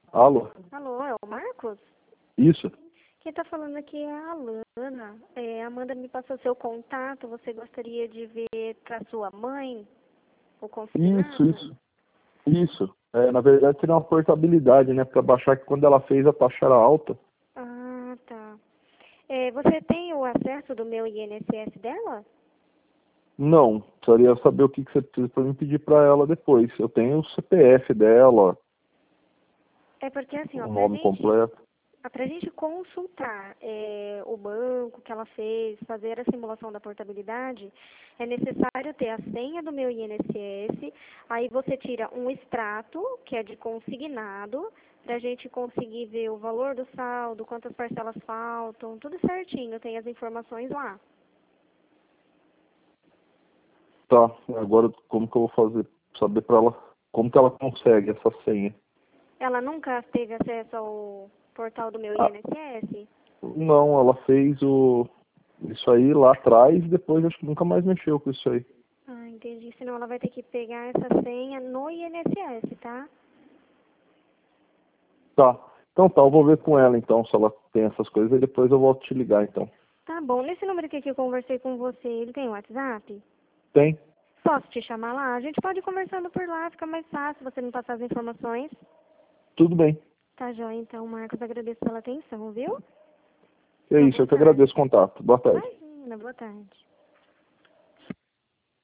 Alô? Alô, é o Marcos? Isso? Quem tá falando aqui é a Alana. A Amanda me passou seu contato. Você gostaria de ver pra sua mãe o Isso, consignado? isso. Isso. Na verdade, seria uma portabilidade, né? Para baixar que quando ela fez a taxa era alta. Ah, tá. Você tem o acesso do meu INSS dela? Não. Precisaria saber o que você precisa para me pedir para ela depois. Eu tenho o CPF dela, É porque assim, ó, o nome completo. pra gente consultar o banco que ela fez, fazer a simulação da portabilidade, é necessário ter a senha do meu INSS, aí você tira um extrato, que é de consignado, pra gente conseguir ver o valor do saldo, quantas parcelas faltam, tudo certinho, tem as informações lá. Tá. Agora, como que eu vou fazer? Saber para ela como que ela consegue essa senha. Ela nunca teve acesso ao portal do meu Ah, INSS? não, ela fez isso aí lá atrás e depois acho que nunca mais mexeu com isso aí. Ah, entendi. Senão ela vai ter que pegar essa senha no INSS, tá? Tá. Então tá, eu vou ver com ela então, se ela tem essas coisas, e depois eu volto te ligar então. Tá bom. Nesse número aqui que eu conversei com você, ele tem WhatsApp? Tem? Posso te chamar lá? A gente pode ir conversando por lá, fica mais fácil você me passar as informações. Tudo bem. Tá joia, então, Marcos. Agradeço pela atenção, viu? É Uma isso, boa eu que tarde. agradeço o contato. Boa tarde. Imagina, boa tarde.